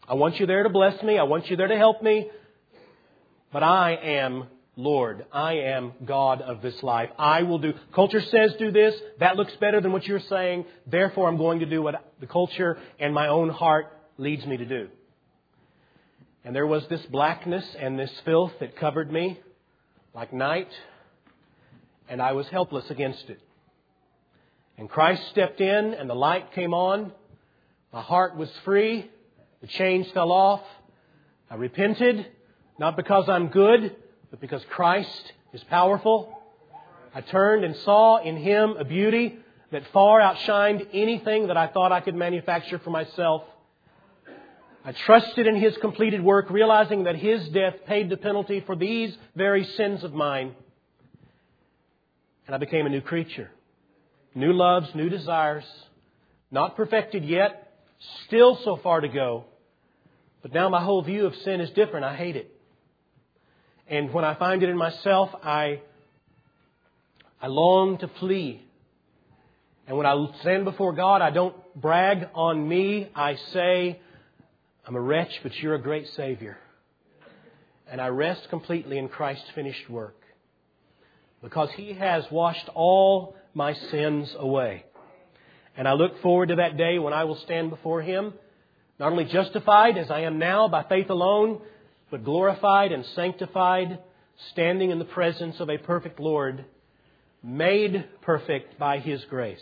I want you there to bless me. I want you there to help me. But I am Lord. I am God of this life. I will do. Culture says do this. That looks better than what you're saying. Therefore, I'm going to do what the culture and my own heart leads me to do. And there was this blackness and this filth that covered me like night. And I was helpless against it. And Christ stepped in and the light came on. My heart was free. The chains fell off. I repented, not because I'm good, but because Christ is powerful. I turned and saw in Him a beauty that far outshined anything that I thought I could manufacture for myself. I trusted in His completed work, realizing that His death paid the penalty for these very sins of mine. And I became a new creature. New loves, new desires, not perfected yet, still so far to go. But now my whole view of sin is different. I hate it. And when I find it in myself, I long to flee. And when I stand before God, I don't brag on me. I say, I'm a wretch, but You're a great Savior. And I rest completely in Christ's finished work. Because He has washed all my sins away. And I look forward to that day when I will stand before Him, not only justified as I am now by faith alone, but glorified and sanctified, standing in the presence of a perfect Lord, made perfect by His grace.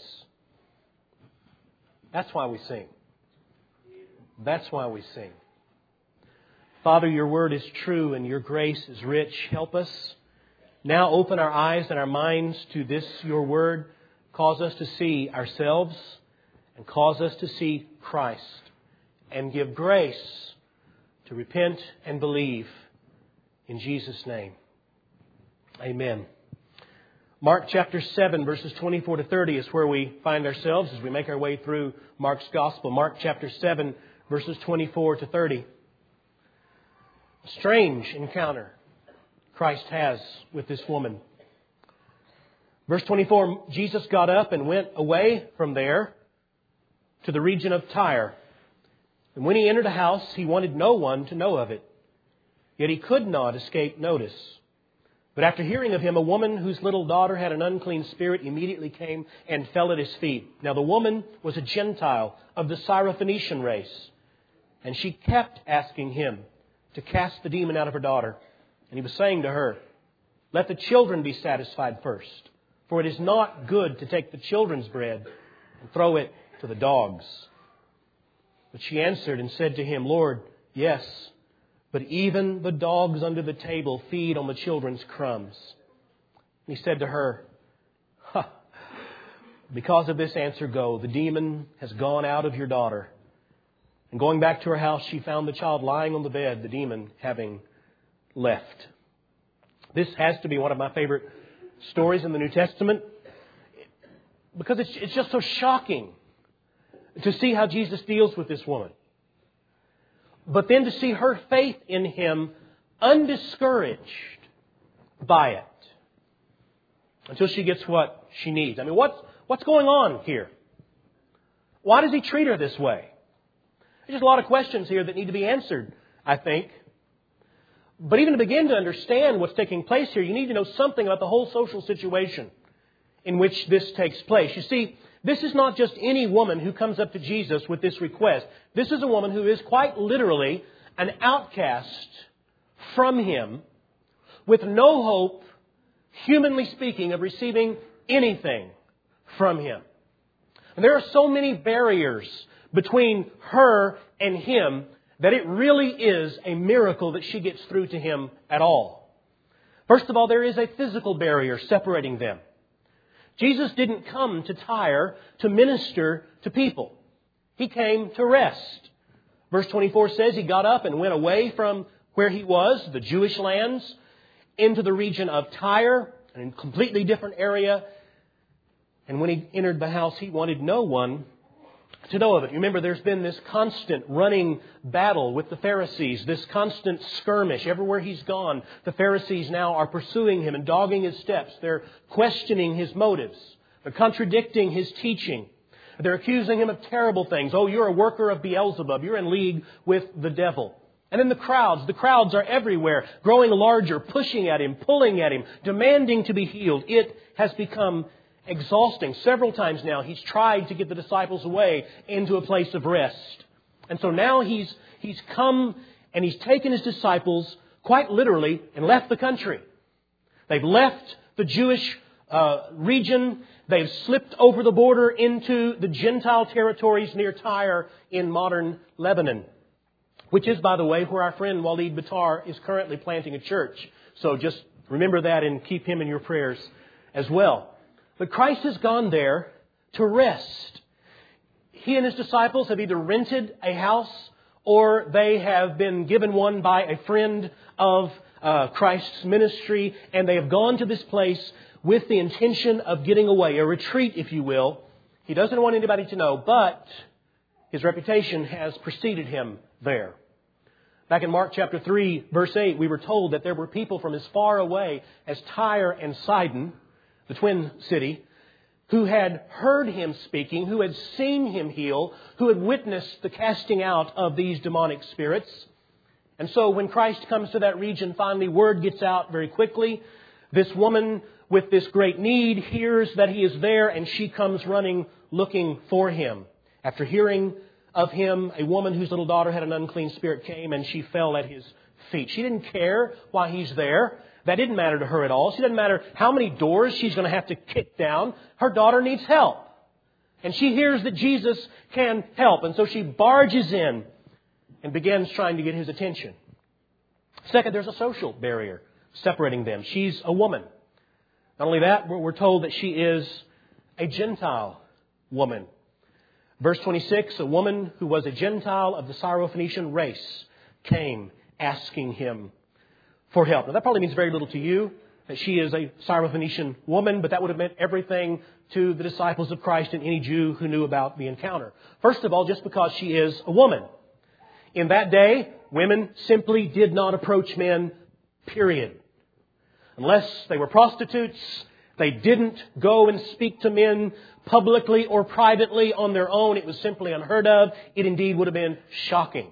That's why we sing. That's why we sing. Father, Your Word is true and Your grace is rich. Help us now open our eyes and our minds to this, Your Word. Cause us to see ourselves and cause us to see Christ. And give grace to repent and believe in Jesus' name. Amen. Mark chapter 7 verses 24 to 30 is where we find ourselves as we make our way through Mark's Gospel. Mark chapter 7 verses 24 to 30. A strange encounter Christ has with this woman. Verse 24, Jesus got up and went away from there to the region of Tyre. And when He entered a house, He wanted no one to know of it. Yet He could not escape notice. But after hearing of Him, a woman whose little daughter had an unclean spirit immediately came and fell at His feet. Now the woman was a Gentile of the Syrophoenician race. And she kept asking Him to cast the demon out of her daughter. And He was saying to her, let the children be satisfied first. For it is not good to take the children's bread and throw it to the dogs. But she answered and said to Him, Lord, yes, but even the dogs under the table feed on the children's crumbs. And He said to her, because of this answer go, the demon has gone out of your daughter. And going back to her house, she found the child lying on the bed, the demon having left. This has to be one of my favorite stories in the New Testament because it's just so shocking to see how Jesus deals with this woman. But then to see her faith in Him undiscouraged by it until she gets what she needs. I mean, what's going on here? Why does He treat her this way? There's just a lot of questions here that need to be answered, I think. But even to begin to understand what's taking place here, you need to know something about the whole social situation in which this takes place. You see, this is not just any woman who comes up to Jesus with this request. This is a woman who is quite literally an outcast from Him with no hope, humanly speaking, of receiving anything from Him. And there are so many barriers between her and Him that it really is a miracle that she gets through to Him at all. First of all, there is a physical barrier separating them. Jesus didn't come to Tyre to minister to people. He came to rest. Verse 24 says He got up and went away from where He was, the Jewish lands, into the region of Tyre, a completely different area. And when He entered the house, He wanted no one to know of it. You remember, there's been this constant running battle with the Pharisees, this constant skirmish. Everywhere He's gone, the Pharisees now are pursuing Him and dogging His steps. They're questioning His motives. They're contradicting His teaching. They're accusing Him of terrible things. Oh, you're a worker of Beelzebub. You're in league with the devil. And then the crowds are everywhere, growing larger, pushing at Him, pulling at Him, demanding to be healed. It has become exhausting. Several times now, He's tried to get the disciples away into a place of rest. And so now He's come and He's taken His disciples quite literally and left the country. They've left the Jewish region. They've slipped over the border into the Gentile territories near Tyre in modern Lebanon, which is, by the way, where our friend Walid Batar is currently planting a church. So just remember that and keep him in your prayers as well. But Christ has gone there to rest. He and His disciples have either rented a house or they have been given one by a friend of Christ's ministry, and they have gone to this place with the intention of getting away, a retreat, if you will. He doesn't want anybody to know, but His reputation has preceded Him there. Back in Mark chapter 3, verse 8, we were told that there were people from as far away as Tyre and Sidon, the twin city, who had heard Him speaking, who had seen Him heal, who had witnessed the casting out of these demonic spirits. And so when Christ comes to that region, finally word gets out very quickly. This woman with this great need hears that He is there, and she comes running looking for Him. After hearing of Him, a woman whose little daughter had an unclean spirit came and she fell at His feet. She didn't care why He's there. That didn't matter to her at all. She didn't matter how many doors she's going to have to kick down. Her daughter needs help. And she hears that Jesus can help. And so she barges in and begins trying to get His attention. Second, there's a social barrier separating them. She's a woman. Not only that, we're told that she is a Gentile woman. Verse 26, a woman who was a Gentile of the Syrophoenician race came asking Him for help. Now that probably means very little to you, that she is a Syrophoenician woman, but that would have meant everything to the disciples of Christ and any Jew who knew about the encounter. First of all, just because she is a woman. In that day, women simply did not approach men, period. Unless they were prostitutes, they didn't go and speak to men publicly or privately on their own. It was simply unheard of. It indeed would have been shocking.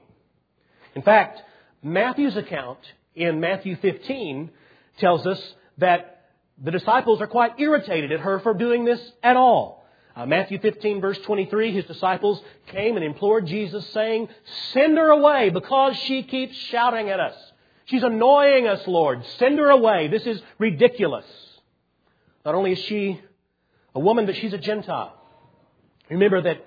In fact, Matthew's account in Matthew 15 tells us that the disciples are quite irritated at her for doing this at all. Matthew 15 verse 23, His disciples came and implored Jesus saying, "Send her away because she keeps shouting at us. She's annoying us, Lord. Send her away. This is ridiculous." Not only is she a woman, but she's a Gentile. Remember that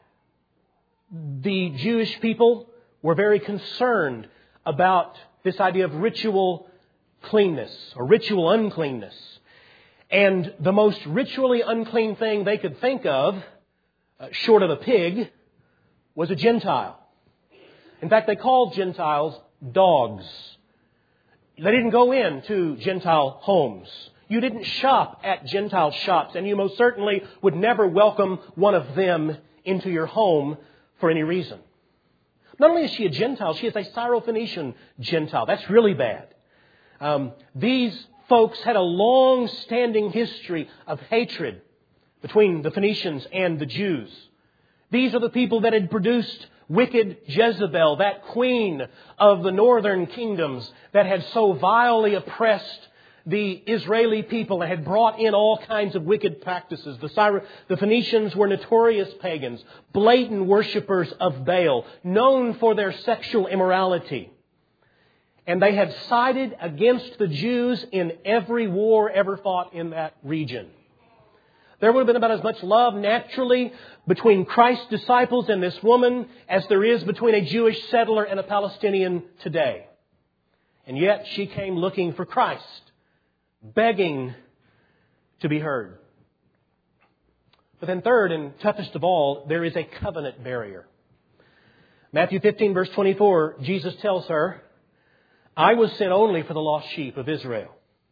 the Jewish people were very concerned about this idea of ritual cleanness or ritual uncleanness. And the most ritually unclean thing they could think of, short of a pig, was a Gentile. In fact, they called Gentiles dogs. They didn't go into Gentile homes. You didn't shop at Gentile shops, and you most certainly would never welcome one of them into your home for any reason. Not only is she a Gentile, she is a Syrophoenician Gentile. That's really bad. These folks had a long-standing history of hatred between the Phoenicians and the Jews. These are the people that had produced wicked Jezebel, that queen of the northern kingdoms that had so vilely oppressed the Israeli people and had brought in all kinds of wicked practices. The Phoenicians were notorious pagans, blatant worshippers of Baal, known for their sexual immorality. And they had sided against the Jews in every war ever fought in that region. There would have been about as much love naturally between Christ's disciples and this woman as there is between a Jewish settler and a Palestinian today. And yet she came looking for Christ, begging to be heard. But then third and toughest of all, there is a covenant barrier. Matthew 15 verse 24, Jesus tells her, "I was sent only for the lost sheep of Israel."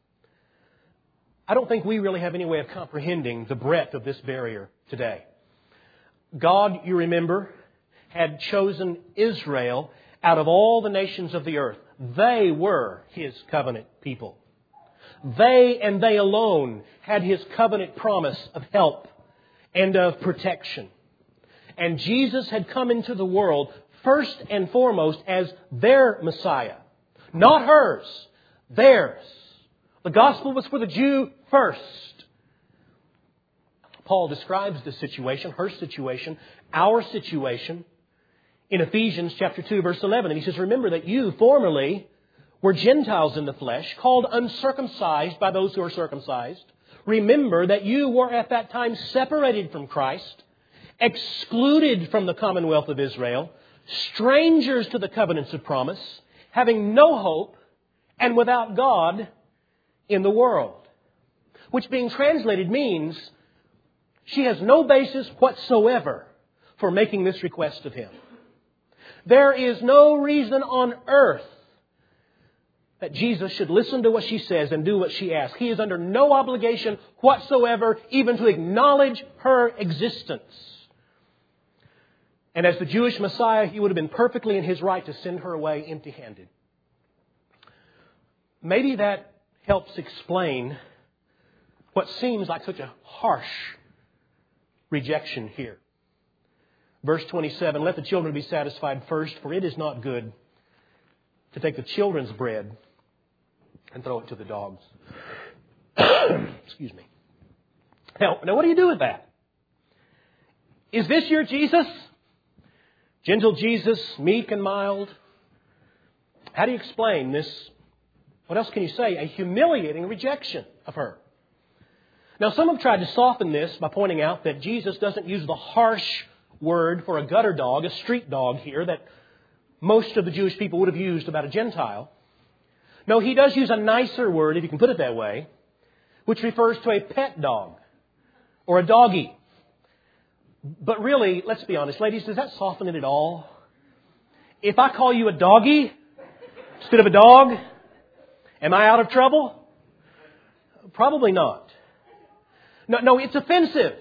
I don't think we really have any way of comprehending the breadth of this barrier today. God, you remember, had chosen Israel out of all the nations of the earth. They were His covenant people. They and they alone had His covenant promise of help and of protection. And Jesus had come into the world first and foremost as their Messiah. Not hers, theirs. The gospel was for the Jew first. Paul describes the situation, her situation, our situation, in Ephesians chapter 2, verse 11. And he says, remember that you formerly were Gentiles in the flesh, called uncircumcised by those who are circumcised. Remember that you were at that time separated from Christ, excluded from the commonwealth of Israel, strangers to the covenants of promise, having no hope, and without God in the world. Which being translated means she has no basis whatsoever for making this request of Him. There is no reason on earth that Jesus should listen to what she says and do what she asks. He is under no obligation whatsoever even to acknowledge her existence. And as the Jewish Messiah, He would have been perfectly in His right to send her away empty-handed. Maybe that helps explain what seems like such a harsh rejection here. Verse 27, let the children be satisfied first, for it is not good to take the children's bread and throw it to the dogs. Excuse me. Now, what do you do with that? Is this your Jesus? Gentle Jesus, meek and mild? How do you explain this? What else can you say? A humiliating rejection of her. Now, some have tried to soften this by pointing out that Jesus doesn't use the harsh word for a gutter dog, a street dog here, that most of the Jewish people would have used about a Gentile. No, He does use a nicer word, if you can put it that way, which refers to a pet dog or a doggy. But really, let's be honest, ladies, does that soften it at all? If I call you a doggy instead of a dog, am I out of trouble? Probably not. No, it's offensive.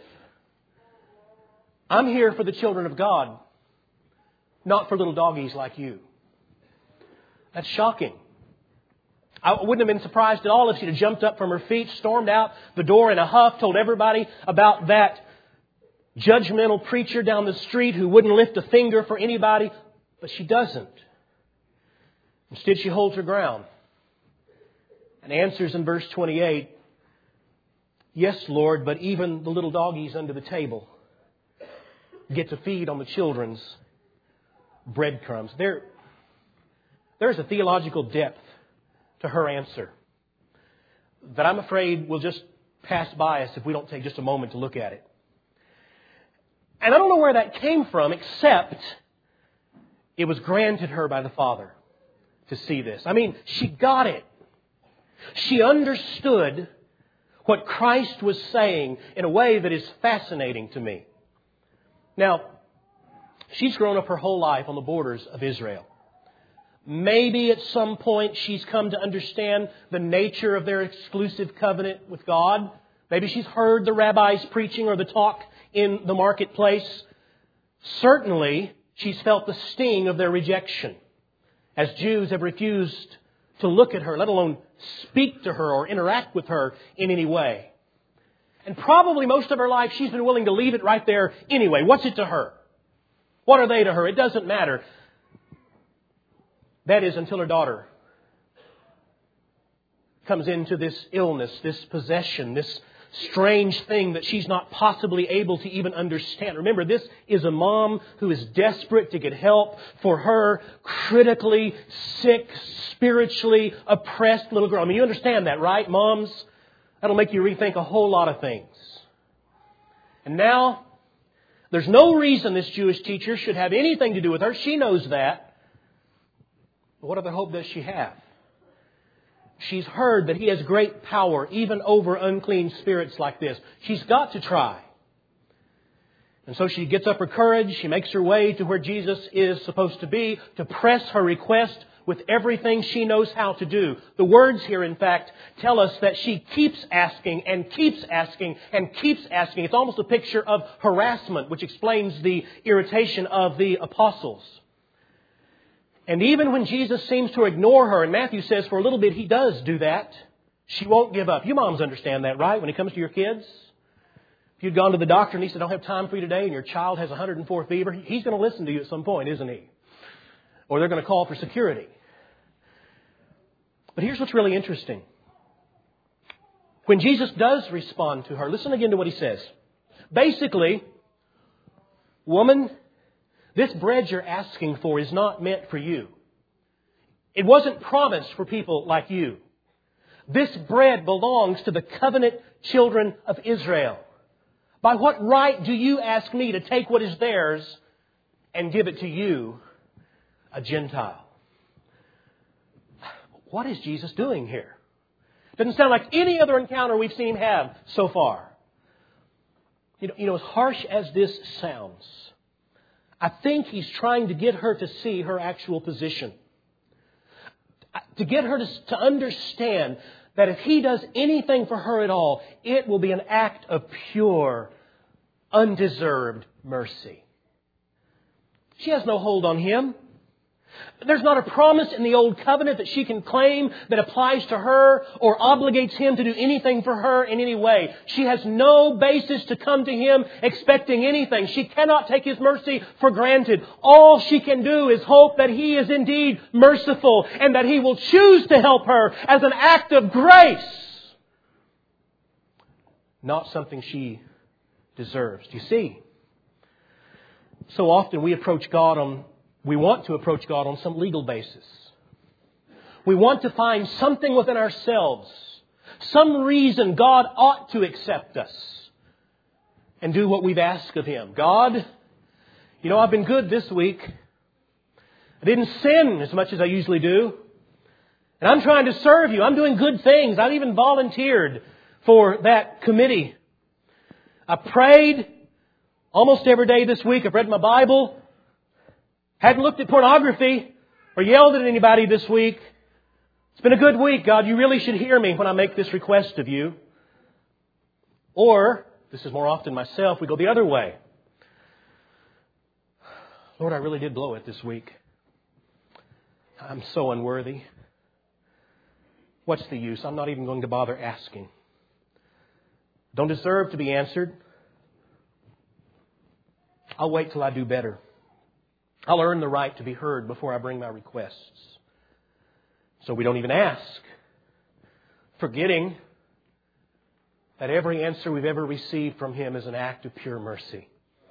I'm here for the children of God, not for little doggies like you. That's shocking. I wouldn't have been surprised at all if she'd have jumped up from her feet, stormed out the door in a huff, told everybody about that judgmental preacher down the street who wouldn't lift a finger for anybody. But she doesn't. Instead, she holds her ground and answers in verse 28, yes, Lord, but even the little doggies under the table get to feed on the children's breadcrumbs. There's a theological depth to her answer that I'm afraid will just pass by us if we don't take just a moment to look at it. And I don't know where that came from, except it was granted her by the Father to see this. I mean, she got it. She understood what Christ was saying in a way that is fascinating to me. Now, she's grown up her whole life on the borders of Israel. Maybe at some point she's come to understand the nature of their exclusive covenant with God. Maybe she's heard the rabbis preaching or the talk in the marketplace. Certainly, she's felt the sting of their rejection, as Jews have refused to look at her, let alone speak to her or interact with her in any way. And probably most of her life she's been willing to leave it right there anyway. What's it to her? What are they to her? It doesn't matter. That is until her daughter comes into this illness, this possession, this strange thing that she's not possibly able to even understand. Remember, this is a mom who is desperate to get help for her critically sick, spiritually oppressed little girl. I mean, you understand that, right, moms? That'll make you rethink a whole lot of things. And now, there's no reason this Jewish teacher should have anything to do with her. She knows that. But what other hope does she have? She's heard that He has great power even over unclean spirits like this. She's got to try. And so she gets up her courage. She makes her way to where Jesus is supposed to be to press her request with everything she knows how to do. The words here, in fact, tell us that she keeps asking and keeps asking and keeps asking. It's almost a picture of harassment, which explains the irritation of the apostles. And even when Jesus seems to ignore her, and Matthew says for a little bit He does do that, she won't give up. You moms understand that, right? When it comes to your kids, If you'd gone to the doctor and he said, I don't have time for you today, and your child has 104 fever, he's going to listen to you at some point, isn't he? Or they're going to call for security. But here's what's really interesting. When Jesus does respond to her, listen again to what He says. Basically, woman, this bread you're asking for is not meant for you. It wasn't promised for people like you. This bread belongs to the covenant children of Israel. By what right do you ask me to take what is theirs and give it to you, a Gentile? What is Jesus doing here? Doesn't sound like any other encounter we've seen Him have so far. You know, as harsh as this sounds, I think He's trying to get her to see her actual position. To get her to understand that if He does anything for her at all, it will be an act of pure, undeserved mercy. She has no hold on Him. There's not a promise in the Old Covenant that she can claim that applies to her or obligates Him to do anything for her in any way. She has no basis to come to Him expecting anything. She cannot take His mercy for granted. All she can do is hope that He is indeed merciful and that He will choose to help her as an act of grace. Not something she deserves. Do you see? So often we want to approach God on some legal basis. We want to find something within ourselves, some reason God ought to accept us and do what we've asked of Him. God, I've been good this week. I didn't sin as much as I usually do. And I'm trying to serve You. I'm doing good things. I've even volunteered for that committee. I prayed almost every day this week. I've read my Bible. Hadn't looked at pornography or yelled at anybody this week. It's been a good week, God. You really should hear me when I make this request of You. Or, this is more often myself, we go the other way. Lord, I really did blow it this week. I'm so unworthy. What's the use? I'm not even going to bother asking. Don't deserve to be answered. I'll wait till I do better. I'll earn the right to be heard before I bring my requests. So we don't even ask, forgetting that every answer we've ever received from Him is an act of pure mercy.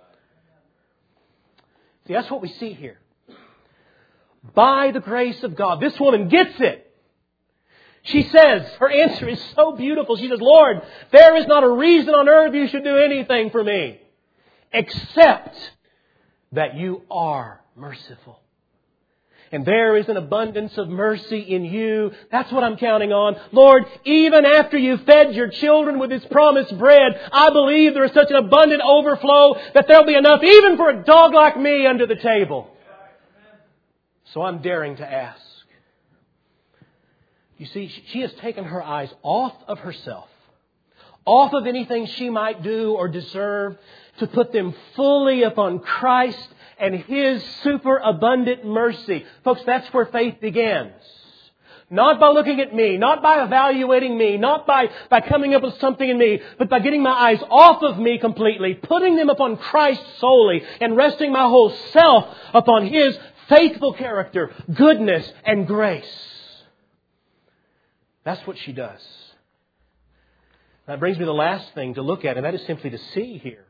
See, that's what we see here. By the grace of God, this woman gets it. She says, her answer is so beautiful. She says, Lord, there is not a reason on earth You should do anything for me except that You are merciful. And there is an abundance of mercy in You. That's what I'm counting on. Lord, even after You fed Your children with this promised bread, I believe there is such an abundant overflow that there'll be enough even for a dog like me under the table. So I'm daring to ask. You see, she has taken her eyes off of herself, off of anything she might do or deserve, to put them fully upon Christ and His superabundant mercy. Folks, that's where faith begins. Not by looking at me, not by evaluating me, not by coming up with something in me, but by getting my eyes off of me completely, putting them upon Christ solely, and resting my whole self upon His faithful character, goodness, and grace. That's what she does. That brings me to the last thing to look at, and that is simply to see here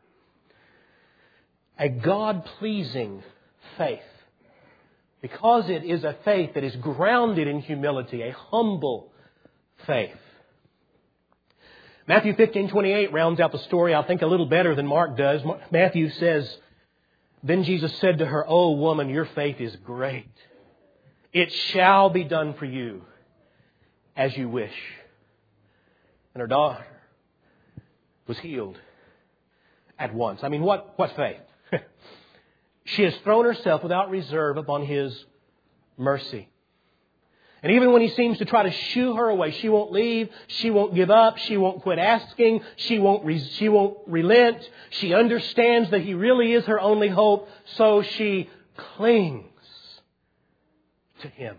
a God-pleasing faith. Because it is a faith that is grounded in humility, a humble faith. Matthew 15:28 rounds out the story, I think, a little better than Mark does. Matthew says, Then Jesus said to her, O woman, your faith is great. It shall be done for you as you wish. And her daughter was healed at once. I mean, what faith? She has thrown herself without reserve upon His mercy. And even when He seems to try to shoo her away, she won't leave, she won't give up, she won't quit asking, she won't relent. She understands that He really is her only hope, so she clings to Him.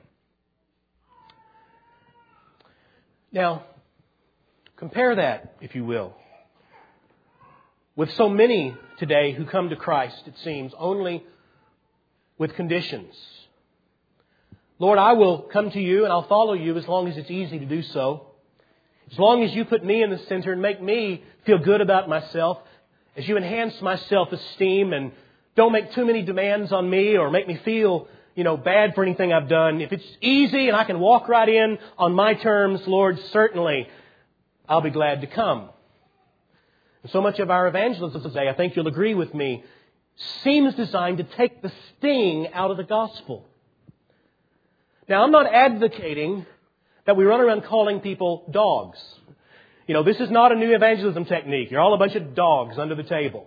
Now, compare that, if you will, with so many today who come to Christ, it seems, only with conditions. Lord, I will come to You and I'll follow You as long as it's easy to do so. As long as You put me in the center and make me feel good about myself, as You enhance my self-esteem and don't make too many demands on me or make me feel, bad for anything I've done. If it's easy and I can walk right in on my terms, Lord, certainly I'll be glad to come. And so much of our evangelism today, I think you'll agree with me, seems designed to take the sting out of the gospel. Now, I'm not advocating that we run around calling people dogs. This is not a new evangelism technique. You're all a bunch of dogs under the table.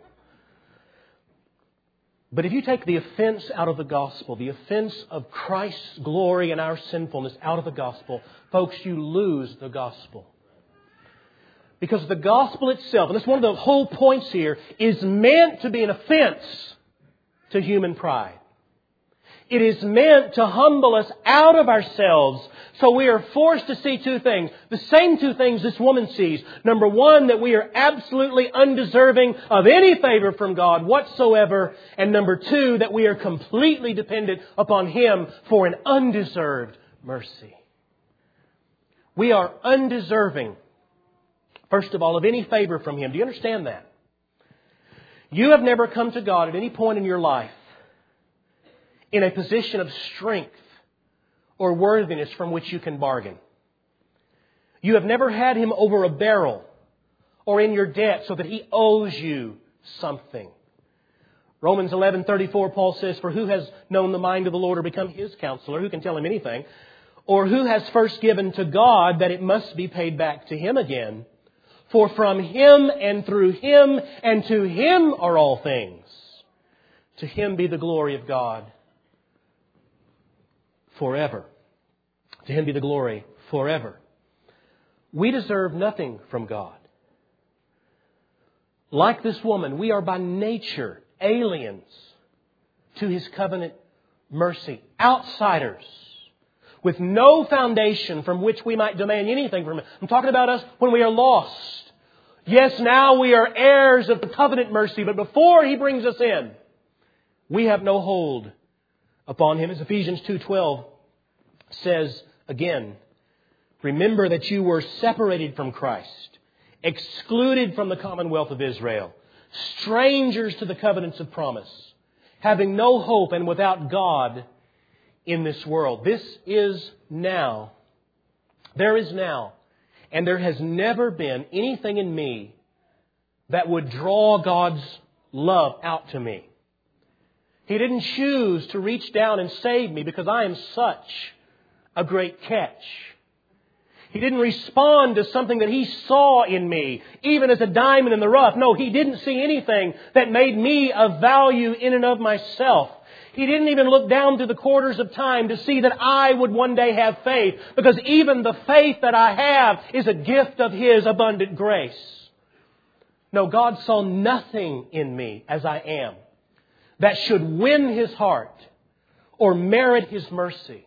But if you take the offense out of the gospel, the offense of Christ's glory and our sinfulness out of the gospel, folks, you lose the gospel. Because the gospel itself, and that's one of the whole points here, is meant to be an offense to human pride. It is meant to humble us out of ourselves. So we are forced to see two things. The same two things this woman sees. Number one, that we are absolutely undeserving of any favor from God whatsoever. And number two, that we are completely dependent upon Him for an undeserved mercy. We are undeserving, first of all, of any favor from Him. Do you understand that? You have never come to God at any point in your life in a position of strength or worthiness from which you can bargain. You have never had Him over a barrel or in your debt so that He owes you something. Romans 11:34, Paul says, "For who has known the mind of the Lord or become His counselor?" Who can tell Him anything? Or who has first given to God that it must be paid back to Him again? For from Him and through Him and to Him are all things. To Him be the glory of God forever. To Him be the glory forever. We deserve nothing from God. Like this woman, we are by nature aliens to His covenant mercy. Outsiders with no foundation from which we might demand anything from Him. I'm talking about us when we are lost. Yes, now we are heirs of the covenant mercy, but before He brings us in, we have no hold upon Him. As Ephesians 2:12 says again, remember that you were separated from Christ, excluded from the commonwealth of Israel, strangers to the covenants of promise, having no hope and without God in this world. This is now. There is now. And there has never been anything in me that would draw God's love out to me. He didn't choose to reach down and save me because I am such a great catch. He didn't respond to something that He saw in me, even as a diamond in the rough. No, He didn't see anything that made me of value in and of myself. He didn't even look down through the quarters of time to see that I would one day have faith, because even the faith that I have is a gift of His abundant grace. No, God saw nothing in me as I am that should win His heart or merit His mercy.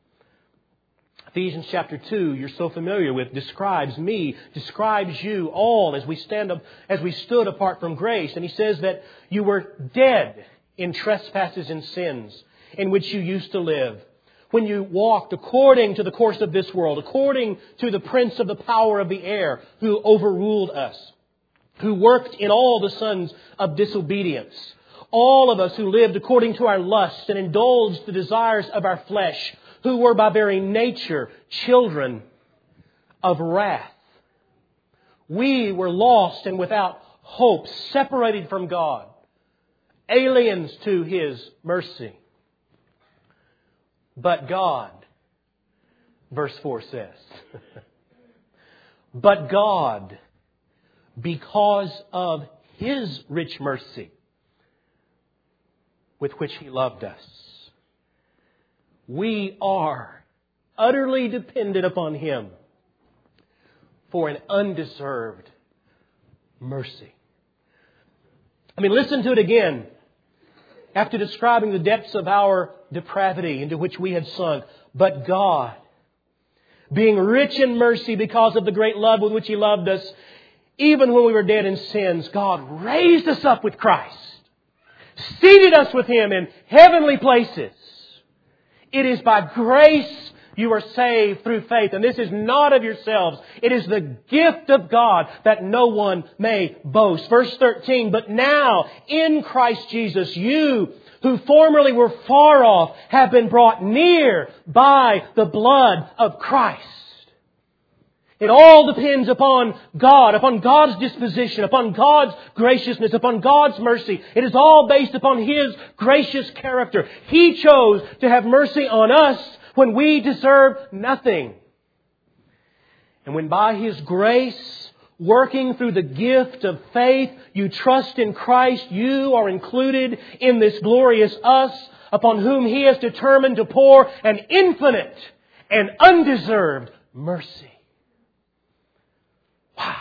Ephesians chapter 2, you're so familiar with, describes me, describes you all as we stood apart from grace. And he says that you were dead in trespasses and sins in which you used to live, when you walked according to the course of this world, according to the prince of the power of the air, who overruled us, who worked in all the sons of disobedience. All of us who lived according to our lusts and indulged the desires of our flesh, who were by very nature children of wrath. We were lost and without hope, separated from God, aliens to His mercy. But God, verse 4 says, but God, because of His rich mercy with which He loved us, we are utterly dependent upon Him for an undeserved mercy. I mean, listen to it again. After describing the depths of our depravity into which we had sunk, but God, being rich in mercy because of the great love with which He loved us, even when we were dead in sins, God raised us up with Christ, seated us with Him in heavenly places. It is by grace you are saved through faith. And this is not of yourselves. It is the gift of God, that no one may boast. Verse 13, but now in Christ Jesus, you who formerly were far off have been brought near by the blood of Christ. It all depends upon God, upon God's disposition, upon God's graciousness, upon God's mercy. It is all based upon His gracious character. He chose to have mercy on us when we deserve nothing. And when by His grace, working through the gift of faith, you trust in Christ, you are included in this glorious us, upon whom He has determined to pour an infinite and undeserved mercy. Wow.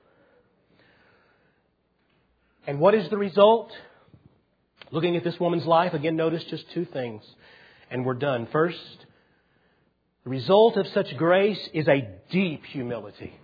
And what is the result? Looking at this woman's life, again, notice just two things, and we're done. First, the result of such grace is a deep humility.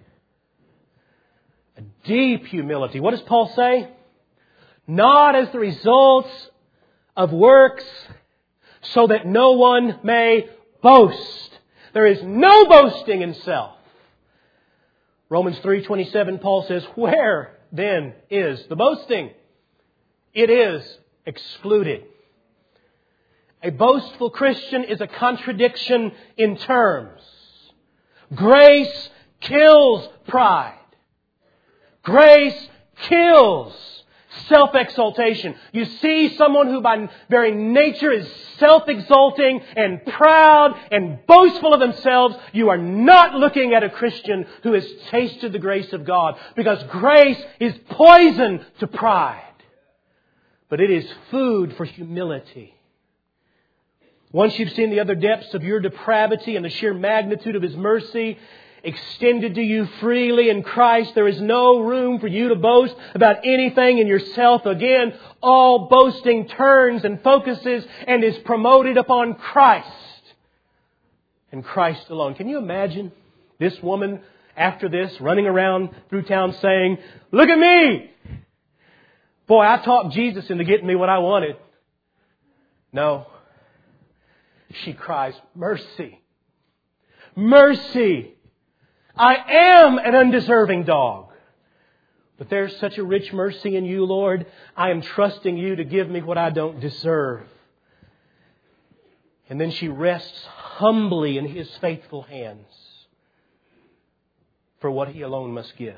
A deep humility. What does Paul say? Not as the results of works, so that no one may boast. There is no boasting in self. Romans 3:27, Paul says, where then is the boasting? It is excluded. A boastful Christian is a contradiction in terms. Grace kills pride. Grace kills self-exaltation. You see someone who by very nature is self-exalting and proud and boastful of themselves, you are not looking at a Christian who has tasted the grace of God, because grace is poison to pride. But it is food for humility. Once you've seen the other depths of your depravity and the sheer magnitude of His mercy extended to you freely in Christ, there is no room for you to boast about anything in yourself again. All boasting turns and focuses and is promoted upon Christ and Christ alone. Can you imagine this woman after this running around through town saying, look at me! Boy, I talked Jesus into getting me what I wanted. No. She cries, mercy. Mercy. I am an undeserving dog. But there's such a rich mercy in you, Lord. I am trusting you to give me what I don't deserve. And then she rests humbly in His faithful hands for what He alone must give.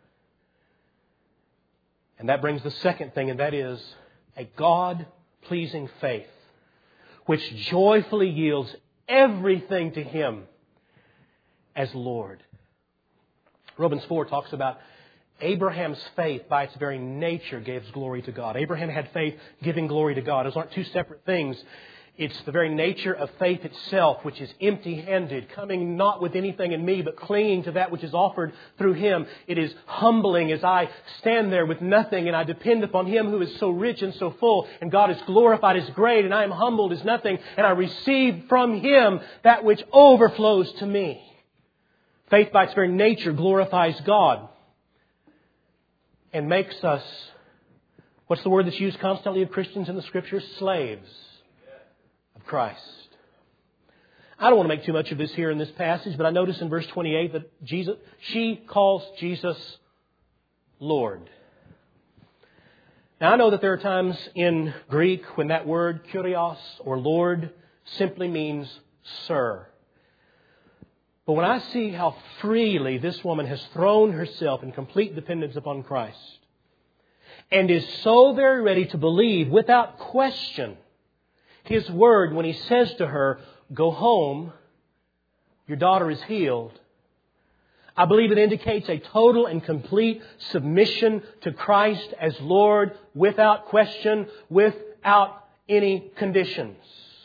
And that brings the second thing, and that is a God-pleasing faith, which joyfully yields everything to Him as Lord. Romans 4 talks about Abraham's faith by its very nature gives glory to God. Abraham had faith giving glory to God. Those aren't two separate things. It's the very nature of faith itself, which is empty-handed, coming not with anything in me, but clinging to that which is offered through Him. It is humbling as I stand there with nothing and I depend upon Him who is so rich and so full. And God is glorified as great and I am humbled as nothing. And I receive from Him that which overflows to me. Faith by its very nature glorifies God and makes us, what's the word that's used constantly of Christians in the Scriptures? Slaves of Christ. I don't want to make too much of this here in this passage, but I notice in verse 28 that she calls Jesus Lord. Now I know that there are times in Greek when that word kurios or Lord simply means sir. But when I see how freely this woman has thrown herself in complete dependence upon Christ and is so very ready to believe without question His word when He says to her, go home, your daughter is healed, I believe it indicates a total and complete submission to Christ as Lord without question, without any conditions.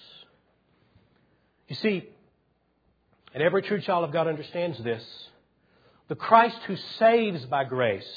You see, and every true child of God understands this. The Christ who saves by grace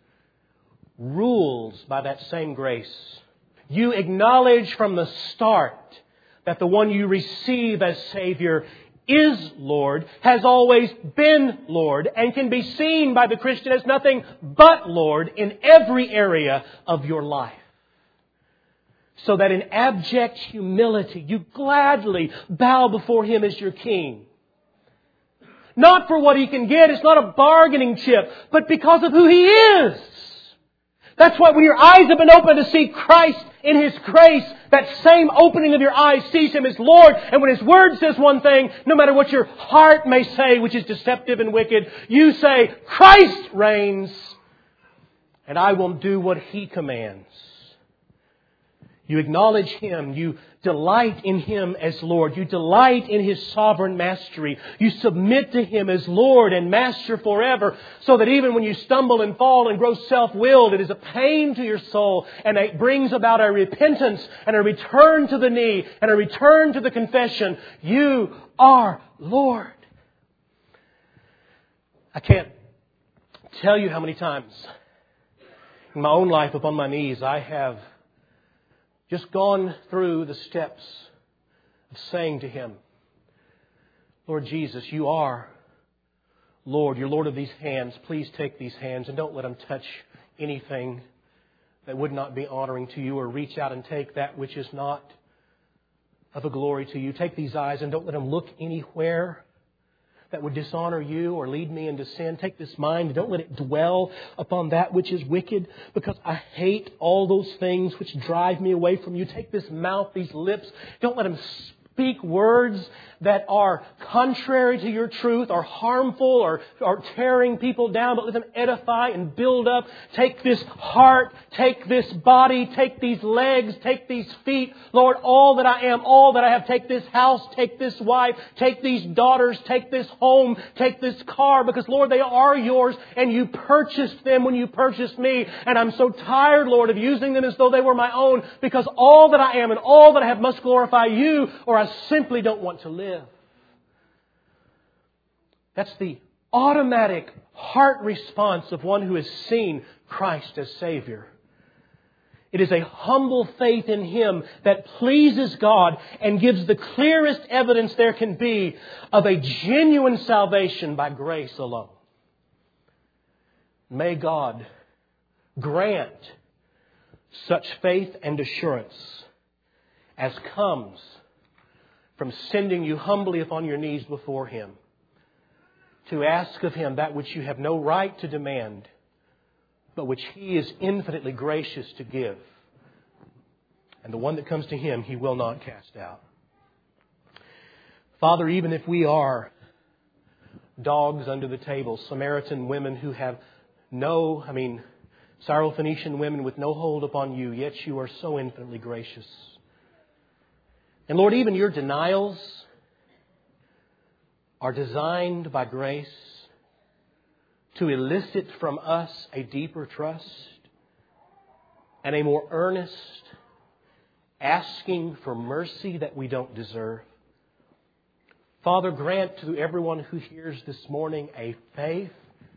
rules by that same grace. You acknowledge from the start that the one you receive as Savior is Lord, has always been Lord, and can be seen by the Christian as nothing but Lord in every area of your life. So that in abject humility, you gladly bow before Him as your King. Not for what He can get, it's not a bargaining chip, but because of who He is. That's why when your eyes have been opened to see Christ in His grace, that same opening of your eyes sees Him as Lord. And when His Word says one thing, no matter what your heart may say, which is deceptive and wicked, you say, Christ reigns, and I will do what He commands. You acknowledge Him. You delight in Him as Lord. You delight in His sovereign mastery. You submit to Him as Lord and Master forever, so that even when you stumble and fall and grow self-willed, it is a pain to your soul, and it brings about a repentance and a return to the knee and a return to the confession. You are Lord. I can't tell you how many times in my own life upon my knees I have just gone through the steps of saying to Him, Lord Jesus, You are Lord. You're Lord of these hands. Please take these hands and don't let them touch anything that would not be honoring to You, or reach out and take that which is not of a glory to You. Take these eyes and don't let them look anywhere that would dishonor You or lead me into sin. Take this mind and don't let it dwell upon that which is wicked, because I hate all those things which drive me away from You. Take this mouth, these lips. Don't let them speak words that are contrary to Your truth, or harmful, or tearing people down, but let them edify and build up. Take this heart, take this body, take these legs, take these feet. Lord, all that I am, all that I have. Take this house, take this wife, take these daughters, take this home, take this car, because Lord, they are Yours, and You purchased them when You purchased me. And I'm so tired, Lord, of using them as though they were my own, because all that I am and all that I have must glorify You, or I simply don't want to live. That's the automatic heart response of one who has seen Christ as Savior. It is a humble faith in Him that pleases God and gives the clearest evidence there can be of a genuine salvation by grace alone. May God grant such faith and assurance as comes from sending you humbly upon your knees before Him, to ask of Him that which you have no right to demand, but which He is infinitely gracious to give. And the one that comes to Him, He will not cast out. Father, even if we are dogs under the table, Samaritan women who have Syrophoenician women with no hold upon You, yet You are so infinitely gracious. And Lord, even Your denials are designed by grace to elicit from us a deeper trust and a more earnest asking for mercy that we don't deserve. Father, grant to everyone who hears this morning a faith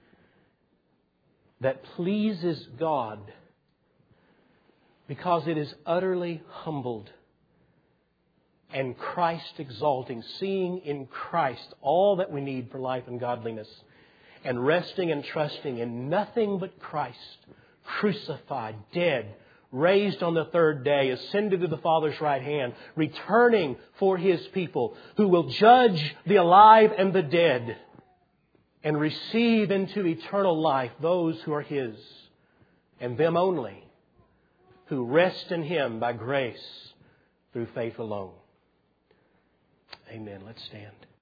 that pleases God, because it is utterly humbled and Christ exalting, seeing in Christ all that we need for life and godliness, and resting and trusting in nothing but Christ, crucified, dead, raised on the third day, ascended to the Father's right hand, returning for His people, who will judge the alive and the dead and receive into eternal life those who are His, and them only, who rest in Him by grace through faith alone. Amen. Let's stand.